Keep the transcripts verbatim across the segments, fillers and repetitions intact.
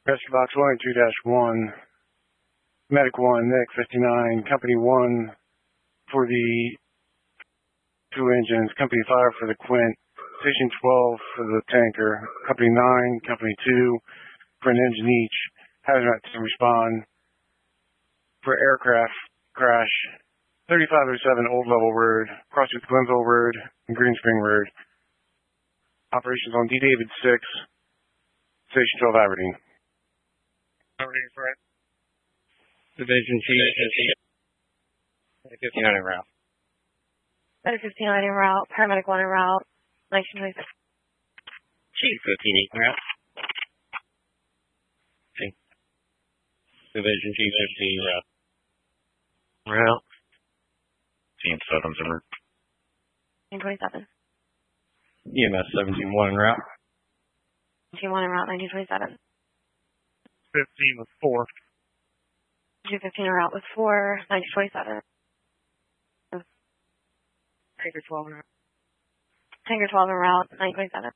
Rescue Box one two dash one, Medic one, Medic fifty-nine, Company one for the two engines, Company five for the Quint, Station twelve for the tanker, Company nine, Company two for an engine each, hazmat to respond for aircraft crash, thirty-five oh seven Old Level Road, crossing Glenville Road and Green Spring Road. Operations on D. David six, Station twelve Aberdeen. Aberdeen, correct. Division Chief, fifty-nine en route. Medic fifty-nine en route, Paramedic one en route, nineteen twenty-six. Chief fifteen-eight en route. Okay. Division Chief fifteen en route. Route. Team seven's en route. nineteen twenty-seven. E M S seventeen one en route. nineteen one en route, nineteen twenty-seven. fifteen with four. two fifteen en route with four, nineteen twenty-seven. Tanker twelve en route. Tanker twelve en route, nineteen twenty-seven.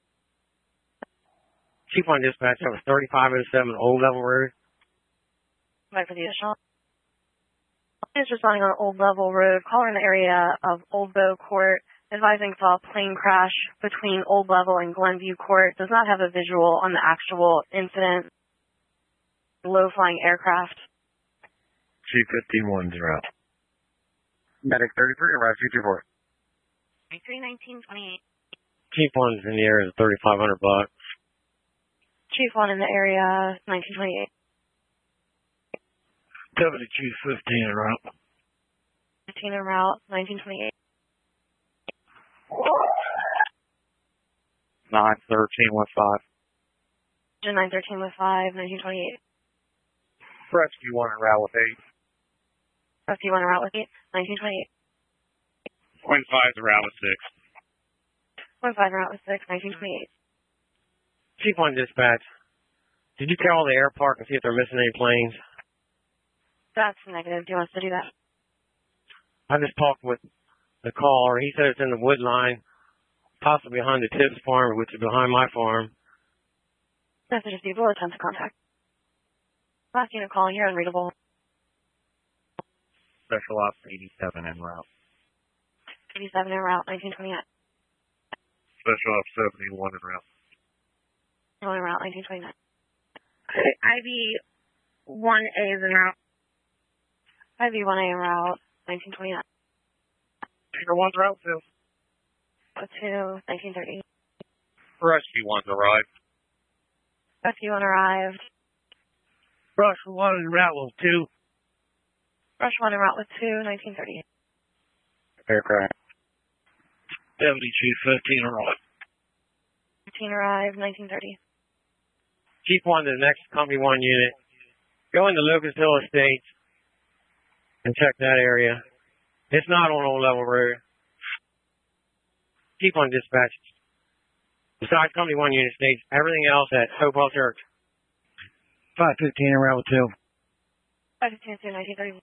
Chief one dispatch, that was thirty-five oh seven Old Level Road. Right for the additional. Is responding on Old Level Road, caller in the area of Old Bow Court, advising saw a plane crash between Old Level and Glenview Court, does not have a visual on the actual incident. Low-flying aircraft. Chief fifteen-one's en route. Medic thirty-three, arrive two two four. three nineteen twenty-eight. Chief one's in the area of thirty-five hundred bucks. Chief one in the area, nineteen twenty-eight. Deputy Chief fifteen en route. fifteen en route, nineteen twenty-eight. nine thirteen with five. nine thirteen with five, nineteen twenty-eight. Rescue one en route with eight. Rescue one en route with eight, nineteen twenty-eight. Quint five's en route with six. Quint five en route with six, nineteen twenty-eight. Chief one dispatch, did you call the air park and see if they're missing any planes? That's negative. Do you want us to do that? I just talked with the caller. He said it's in the wood line, possibly behind the Tibbs farm, which is behind my farm. Message received. We'll attempt to contact. Last unit calling here, unreadable. Special Ops eighty-seven en route. eighty-seven en route, nineteen twenty-nine. Special Ops seventy-one en route. one en route, nineteen twenty-nine. I V one A is en route. I V one A en route, nineteen twenty-nine. Tanker one's route two. two, nineteen thirty. Rescue one's arrived. Rescue one arrived. Rush one en route with two. Rush one en route with two, nineteen thirty. Aircraft. Deputy Chief fifteen arrived. fifteen arrived, nineteen thirty. Chief one to the next Company one unit. Go into Lucas Hill Estates and check that area. It's not on Old Level Road. Chief one dispatch. Besides Company one unit states, everything else at Hopewell Church. five fifteen en route with two. five fifteen two, nineteen thirty.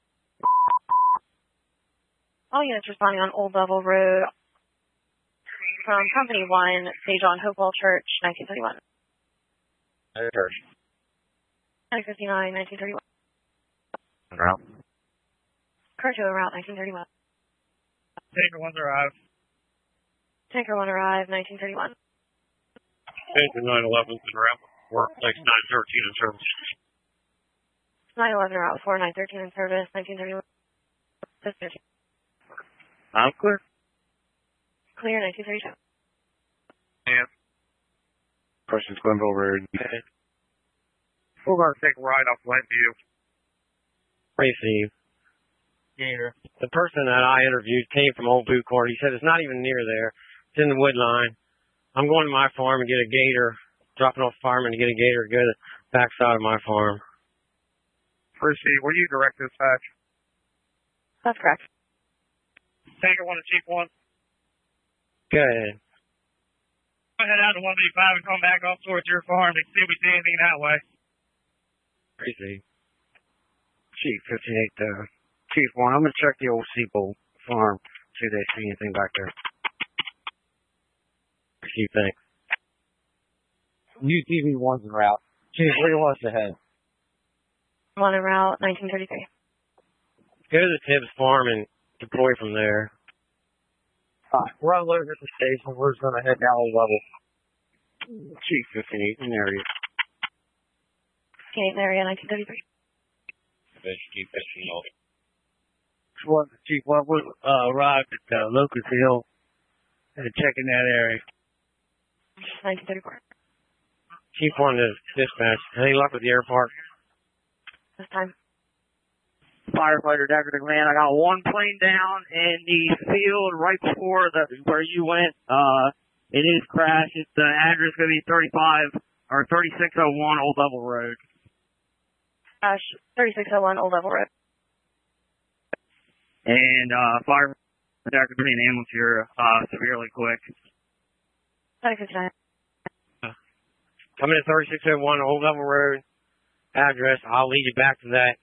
All units responding on Old Level Road from Company one, stage on Hopewell Church, nineteen thirty-one. Church. nine fifty-nine, nineteen thirty-one. En route. Curto en route, nineteen thirty-one. Tanker one's arrived. Tanker one arrived, nineteen thirty-one. Tanker nine eleven's en route. Workplace nine thirteen in service. nine eleven en route, four nine thirteen in service, nineteen thirty-one. thirteen. I'm clear. Clear, nineteen thirty-two. Yeah. Questions, Glenville Road. Okay. We're going to take a ride off Glenview. Receive. Gator. The person that I interviewed came from Old Boot Court. He said it's not even near there. It's in the wood line. I'm going to my farm and get a gator, dropping off farm and get a gator to go to the backside of my farm. Receive. Were you direct dispatch? That's correct. Tanker one to Chief one. Go ahead. Go head out to one B five and come back up towards your farm and see if we see anything that way. Receive. Chief fifteen eight uh, Chief one, I'm going to check the old Seabold farm, see if they see anything back there. Chief, thanks. U T V one's en route. Chief, where do you want us to head? One en route, nineteen thirty-three. Go to the Tibbs farm and deploy from there. Uh, we're on load at the station. We're just going to head down a level. Chief, fifteen-eight in area. fifteen-eight in area, nineteen thirty-three. Chief, fifteen-eight. One, Chief, one, we uh, arrived at uh, Locust Hill and checking that area. nineteen thirty-four. Chief one to dispatch. Any luck with the airport? This time. Firefighter Decker to command. I got one plane down in the field right before the where you went. Uh, it is crashed. It's the address going to be thirty-five or thirty-six oh one Old Level Road. Crash thirty-six oh one Old Level Road. And uh, Firefighter Decker to be an ambulance here uh, severely quick. nine fifty-nine. Coming to thirty-six oh one Old Level Road address. I'll lead you back to that.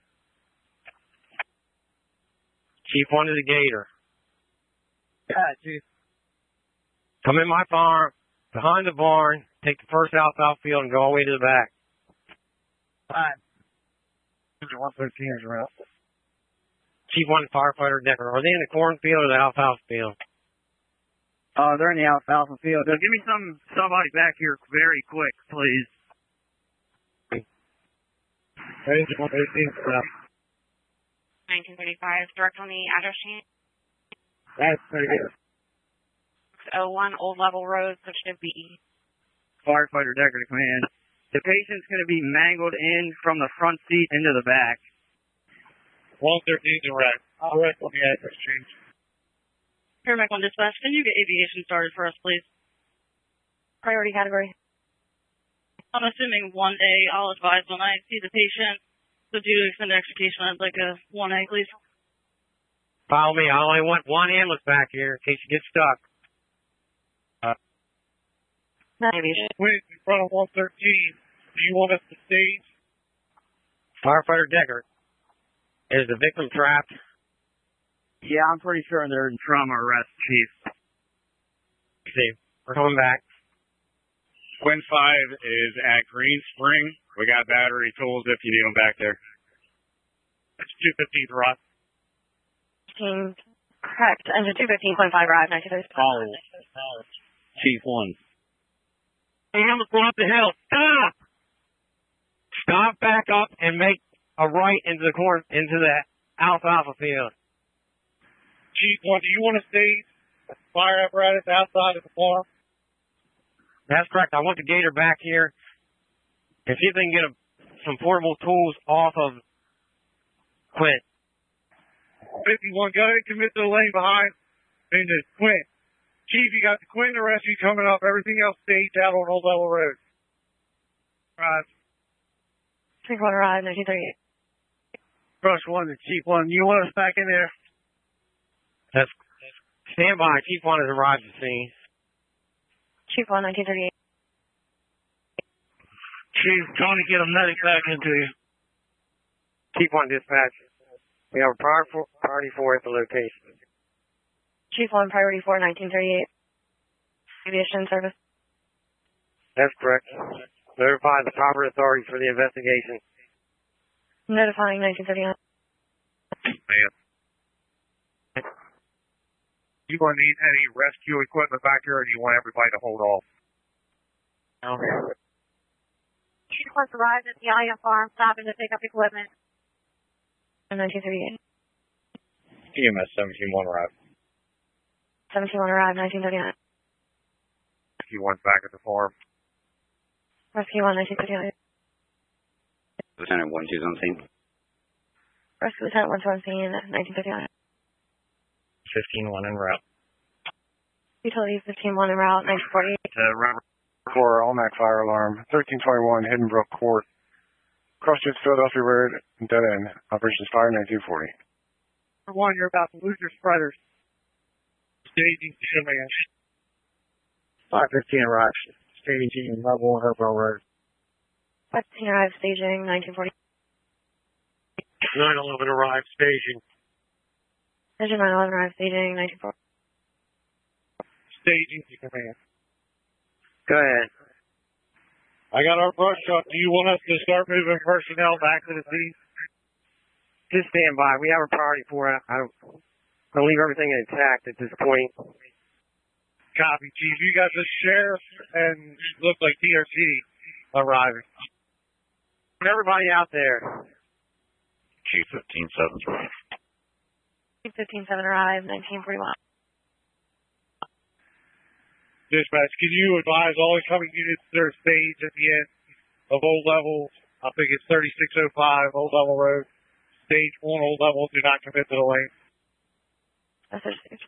Chief one to the Gator. Yeah, Chief. Come in my farm, behind the barn, take the first alfalfa field and go all the way to the back. Fine. one thirteen is around. Chief one Firefighter Decker. Are they in the cornfield or the alfalfa field? Uh, they're in the alfalfa field. Uh, give me some somebody back here very quick, please. nineteen thirty-five, direct on the address sheet. That's pretty good. six oh one Old Level Road, section B. Firefighter Decker to command. The patient's going to be mangled in from the front seat into the back. one thirteen direct. I'll rest on the address change. Paramedic on dispatch, can you get aviation started for us, please? Priority category. I'm assuming one A. I'll advise when I see the patient. So due to extended extrication, I'd like a one A, please. Follow me. I only want one ambulance back here in case you get stuck. Uh, Aviation. Wait, in front of one thirteen. Do you want us to stage? Firefighter Decker. Is the victim trapped? Yeah, I'm pretty sure they're in trauma arrest, Chief. See, we're coming back. Quinn five is at Green Spring. We got battery tools if you need them back there. That's two fifteen for us. fifteen, correct. Engine two fifteen point five arrived, nineteen thirty-six. Follow. Chief one. Ambulance going up the hill. Stop! Stop back up and make a right into the corn, into the alfalfa field. Chief one, do you want to stay fire apparatus outside of the farm? That's correct. I want the Gator back here and see if they can get a, some portable tools off of Quint. fifty-one, go ahead and commit to the lane behind in the Quint. Chief, you got the Quint rescue coming up. Everything else stays out on Old Level Road. Right. Three quarter arrived, nineteen thirty-eight. Brush one to Chief one. You want us back in there? That's stand by. Chief one has arrived at the scene. Chief one, nineteen thirty-eight. Chief, trying to get a medic back into you. Chief one dispatch. We have a prior for, priority four at the location. Chief one, priority four, nineteen thirty-eight. Aviation service. That's correct. Notify the proper authorities for the investigation. Notifying nineteen thirty-nine. Man. You going to need any rescue equipment back here, or do you want everybody to hold off? Okay. Chief one arrived at the I F farm, stopping to pick up equipment. nineteen thirty-eight. T M S seventeen one arrived. seventeen one arrived, nineteen thirty-nine. Rescue one's back at the farm. Rescue one, nineteen thirty-nine. Lieutenant one two's on scene. Rescue Lieutenant one two on scene, nineteen thirty-nine. fifteen one en route. Utilities fifteen one en route, nineteen forty-eight. Uh, Robert. For Almac fire alarm, thirteen twenty-one Hiddenbrook Court, Crossroads Philadelphia Road, dead end. Operations fire nineteen forty. One, you're about to lose your spreaders. Staging command. five fifteen arrives. Staging level one Hopewell Road. five fifteen arrived, staging, nineteen forty. nine eleven arrived, staging. Engine nine eleven arrived, staging, nineteen forty. Staging command. Go ahead. I got our brush truck. Do you want us to start moving personnel back to the scene? Just stand by. We have a priority for it. I don't, I don't leave everything intact at this point. Copy, Chief. You got the sheriff and look like T R C arriving. Everybody out there. Chief fifteen seven. Chief fifteen seven arrived, nineteen forty-one. Dispatch, can you advise all incoming units their stage at the end of Old Level? I think it's thirty-six oh five Old Level Road. Stage one, Old Level. Do not commit to the lane. Message stage.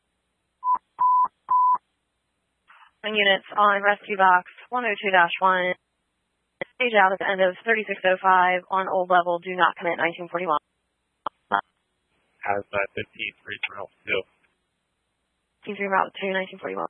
Units on rescue box one oh two dash one. Stage out at the end of thirty-six oh five on Old Level. Do not commit nineteen forty-one. Has that fifteen three route still? fifteen three route to nineteen forty-one.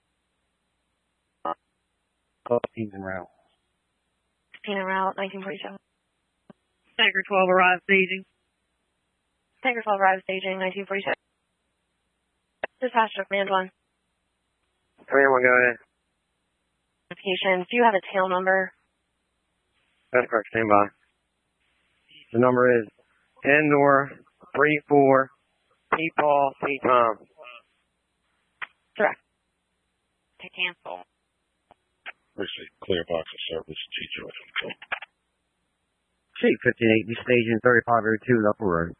fifteen en route. fifteen en route, nineteen forty-seven. Tanker twelve arrived staging. Tanker twelve arrived staging, nineteen forty-seven. Dispatch to Command one. Command one, go ahead. Notifications. Do you have a tail number? That's correct. Stand by. The number is Endor three four P Paul P Tom. Correct. To cancel. Receive clear box of service. Chief Chief fifteen eighty staging thirty-five oh two Upper Road.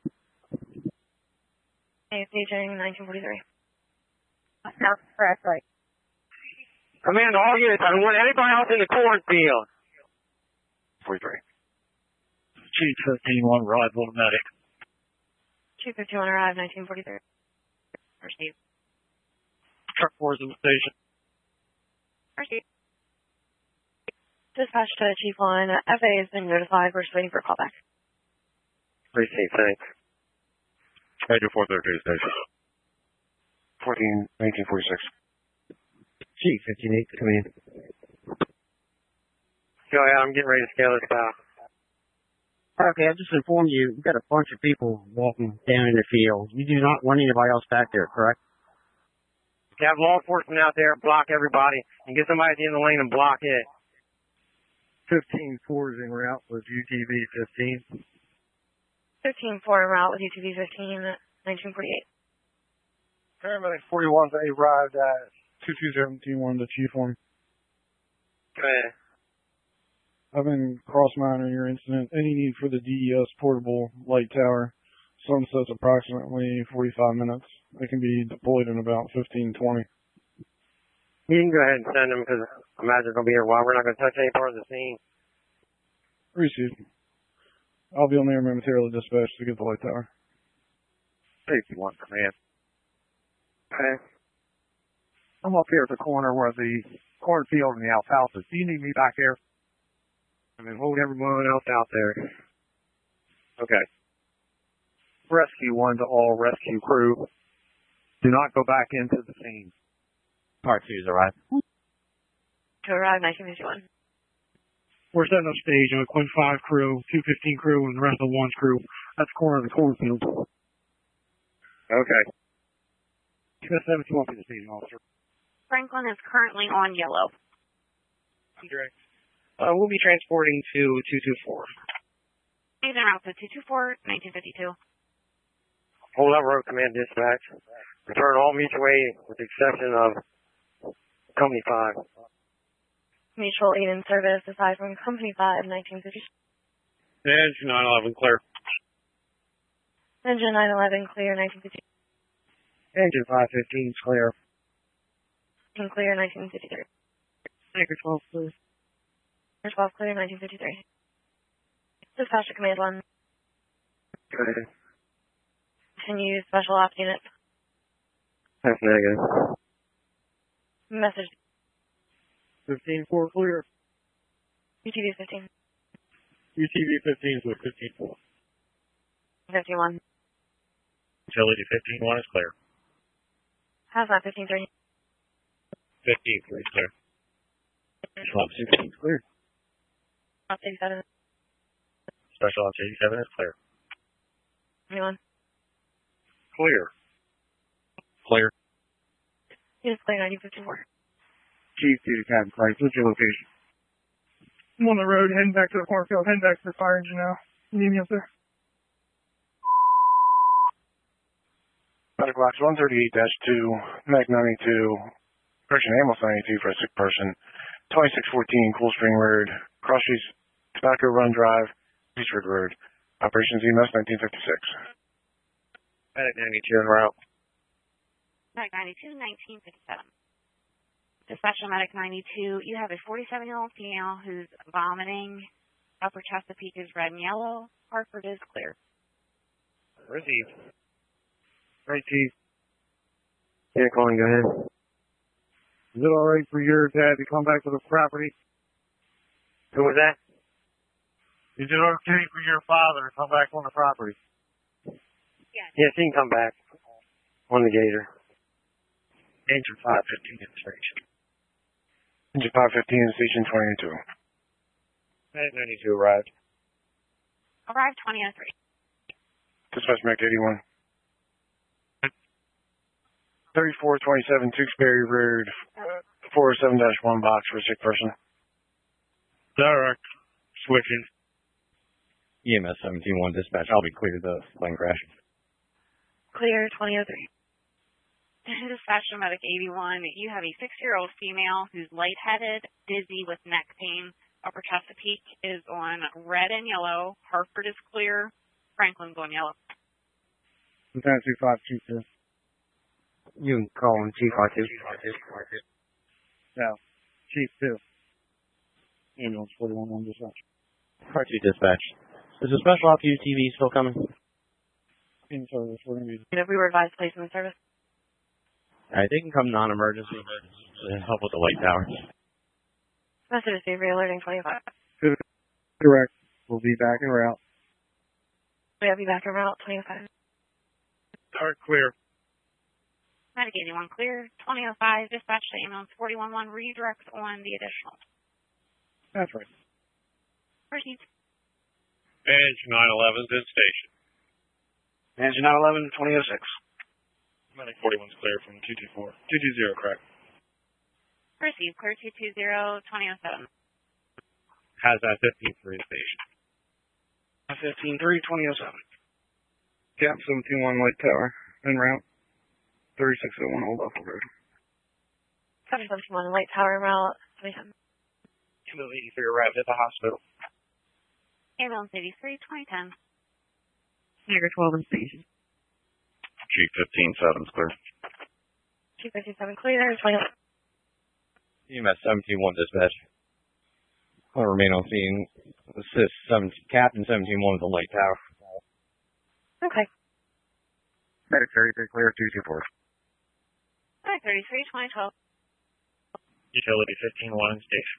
Okay, staging nineteen forty-three. That's correct, right. Command all units. I don't want anybody else in the cornfield. forty-three. Chief fifteen one, rival medic. Chief fifty-one arrived, nineteen forty-three. Received. Truck four is in the station. Received. Dispatch to Chief one. F A has been notified. We're just waiting for a callback. Received, thanks. Major four thirty-two station. fourteen, nineteen forty-six. Chief fifteen eight, come in. Go ahead, I'm getting ready to scale this out. Okay, I just informed you, we've got a bunch of people walking down in the field. You do not want anybody else back there, correct? You have law enforcement out there, block everybody, and get somebody at the end of the lane and block it. fifteen four is en route with U T V fifteen. fifteen four en route with U T V fifteen, nineteen forty-eight. Paramedic forty-one, they arrived at two two seventeen one to Chief one. Go ahead. I've been cross-monitoring your incident. Any need for the D E S portable light tower? Sunset's approximately forty-five minutes. It can be deployed in about fifteen twenty. You can go ahead and send them because I imagine they'll be here a while. We're not going to touch any part of the scene. Received. I'll be on there momentarily dispatched to get the light tower. Safety one, command. Okay. I'm up here at the corner where the cornfield and the alfalfa. Do you need me back here? I mean, hold everyone else out there. Okay. Rescue one to all rescue crew. Do not go back into the scene. Part two is arrived. To arrive, nineteen fifty-one. We're setting up stage on Quinn five crew, two fifteen crew, and the rest of one's crew. That's the corner of the cornfield. Okay. U S seventy-one for the station officer. Franklin is currently on yellow. Direct. Uh, we'll be transporting to two two four. He's en route to two two four, nineteen fifty-two. Hold up, road command dispatch. Return all mutual aid with the exception of Company five. Mutual aid and service aside from Company five, nineteen fifty. Engine nine eleven clear. Engine nine eleven clear, nineteen fifty. Engine five fifteen is clear. Engine clear, nineteen fifty-three. Tanker twelve clear. Tanker twelve clear, nineteen fifty-three. Dispatch to Command one. Go ahead. Continue special ops units. That's negative. Message. fifteen four clear. U T V fifteen. U T V fifteen with fifteen four. fifty-one. Utility fifteen one is clear. Hazmat fifteen three. fifteen three is clear. Special Ops sixteen is clear. Ops eighty-seven. Special Ops eighty-seven is clear. Anyone? Clear. Clear. Units clear, nineteen fifty-four. Chief, duty cabin, Frank. What's your location? I'm on the road, heading back to the cornfield, heading back to the fire engine now. You need me up there? Medic box one thirty-eight dash two, Medic ninety-two, correction, ambulance ninety-two for a sick person, twenty-six fourteen Cool Spring Road, Cross Streets, Tobacco Run Drive, Eastwood Road. Operations E M S nineteen fifty-six. Medic ninety-two en route. Medic ninety-two, nineteen fifty-seven. Dispatcher Medic ninety-two, you have a forty-seven-year-old female who's vomiting. Upper Chesapeake is red and yellow. Hartford is clear. Received. Right, Chief. Yeah, calling, go ahead. Is it all right for your dad to come back to the property? Who was that? Is it okay for your father to come back on the property? Yes, he can come back on the gator. Engine five fifteen in station. Engine five fifteen, station twenty-two. Medic ninety-two arrived. Arrived twenty oh three. Dispatch Medic eighty-one. thirty-four twenty-seven Tewksbury Road, four oh seven dash one box for a sick person. Direct. Switching. E M S seventeen one dispatch. I'll be clear the plane crash. Clear twenty oh three. Dispatcher Medic eighty-one, you have a six-year-old female who's lightheaded, dizzy with neck pain. Upper Chesapeake is on red and yellow. Hartford is clear. Franklin's on yellow. Lieutenant two five two two. You can call him Chief R two. No. Chief two. Ambulance forty-one one dispatch. R two dispatch. Is the special op U T V still coming? In service. We're going to be... If we were advised to place in service. Alright, they can come non-emergency to help with the light tower. Message received, re-alerting twenty-five. Direct. We'll be back en route. We'll be back en route, twenty-five. Start clear. Medic eighty-one clear. twenty oh five, dispatch to ambulance forty-one one, redirect on the additional. That's right. Proceed. Engine nine eleven's in station. Engine nine eleven, twenty oh six. Medic forty-one's clear from two two four. two two zero, correct. Proceed. Clear two two zero, twenty oh seven. Has that fifteen three station. fifteen three, twenty oh seven. Gap seventeen one Light Tower. En route. thirty-six oh one Old Buffalo Road. seven seventy-one Light Tower en route, twenty-seven. Ambulance eighty-three arrived at the hospital. Ambulance eighty-three, twenty ten. Niagara twelve in station. Chief fifteen seven's clear. Chief fifty-seven clear, twenty. E M S seventeen one dispatch. I'll remain on scene. Assist seventeen, Captain seventeen one at the light tower. Okay. Medic thirty-three clear, two two four. Medic thirty-three, twenty twelve. Utility fifteen one in station.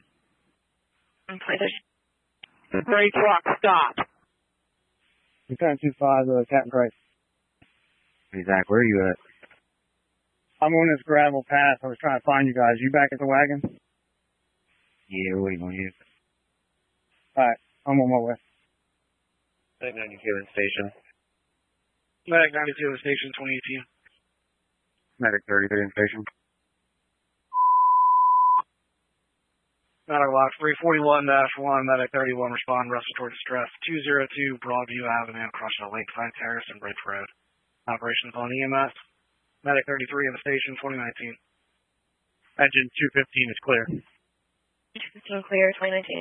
Three truck, stop. Lieutenant two five, uh, Captain Price. Hey, Zach, where are you at? I'm on this gravel path. I was trying to find you guys. You back at the wagon? Yeah, we're waiting on you. Alright, I'm on my way. Medic ninety-two in station. Medic ninety-two in station, twenty eighteen. Medic thirty-three in station. Medic Lock three forty-one dash one, Medic thirty-one, respond respiratory distress. two oh two Broadview Avenue, crossing Lakeside Terrace and Bridge Road. Operations on E M S. Medic thirty-three in the station, twenty nineteen. Engine two fifteen is clear. fifteen clear, twenty nineteen.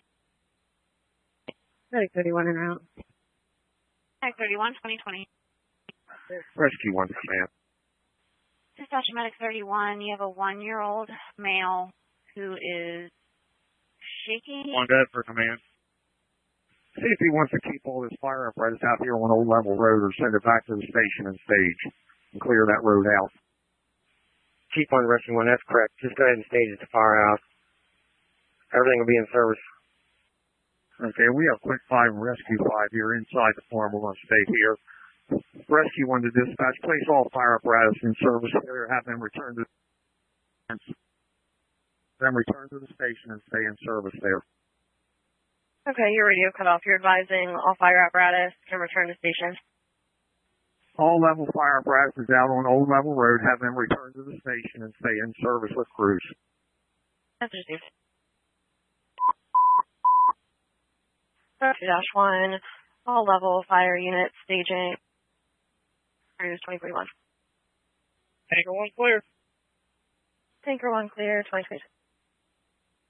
Medic thirty-one en route. Medic thirty-one, twenty twenty. Rescue one, command. Dispatch Medic thirty-one, you have a one-year-old male who is shaking. One dead for command. See if he wants to keep all this fire apparatus out here on Old Level Road or send it back to the station and stage and clear that road out. Chief on rescue one, that's correct. Just go ahead and stage at the firehouse. Everything will be in service. Okay, we have Quick five and Rescue five here inside the farm. We're going to stay here. Rescue one to dispatch. Place all fire apparatus in service here. Have them return to then return to the station and stay in service there. Okay, your radio cut off. You're advising all fire apparatus can return to station. All level fire apparatus is out on Old Level Road. Have them return to the station and stay in service with crews. That's received. two dash one, all level fire units staging. Cruise twenty forty-one. Tanker one clear. Tanker one clear, twenty twenty-two.